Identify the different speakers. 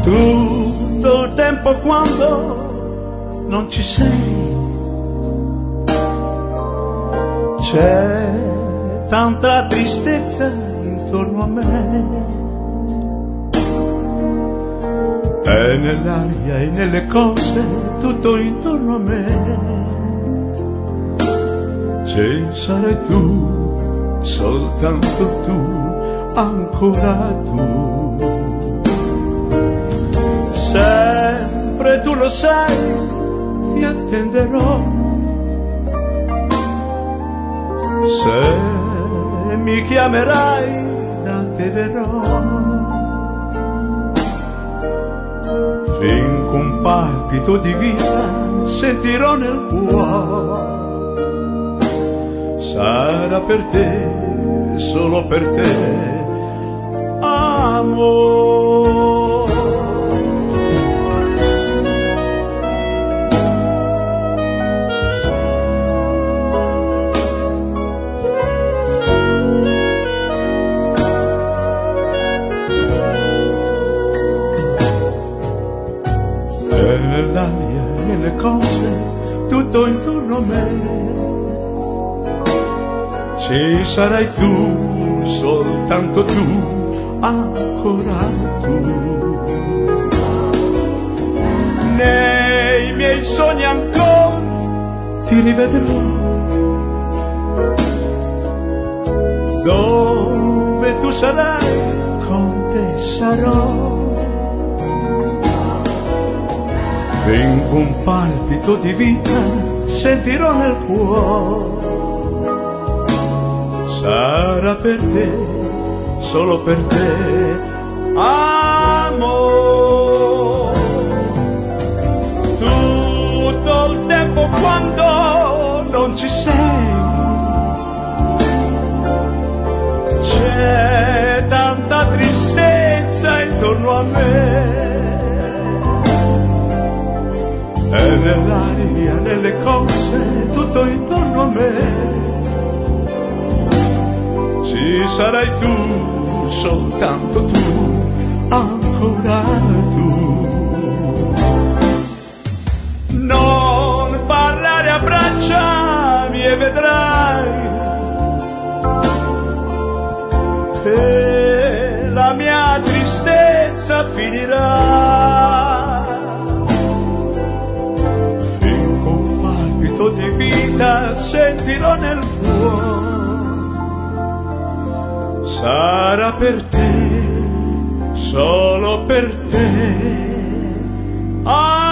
Speaker 1: Tutto il tempo quando non ci sei, c'è tanta tristezza intorno a me, è nell'aria e nelle cose, tutto intorno a me. Ci sarai tu, soltanto tu, ancora tu. Sempre tu lo sai, ti attenderò. Se mi chiamerai, da te verrò. Fin con palpito di vita sentirò nel cuore. Sarà per te, solo per te, amore. E nell'aria, nelle cose, tutto intorno a me. Ci sarai tu, soltanto tu, ancora tu. Nei miei sogni ancora ti rivedrò. Dove tu sarai, con te sarò. Fin un palpito di vita sentirò nel cuore. Sarà per te, solo per te, amore. Tutto il tempo quando non ci sei, c'è tanta tristezza intorno a me. E nell'aria, nelle cose, tutto intorno a me. Ci sarai tu, soltanto tu, ancora tu. Non parlare a braccia e vedrai che la mia tristezza finirà. Fin con palpito di vita sentirò nel cuore. Sarà per te, solo per te.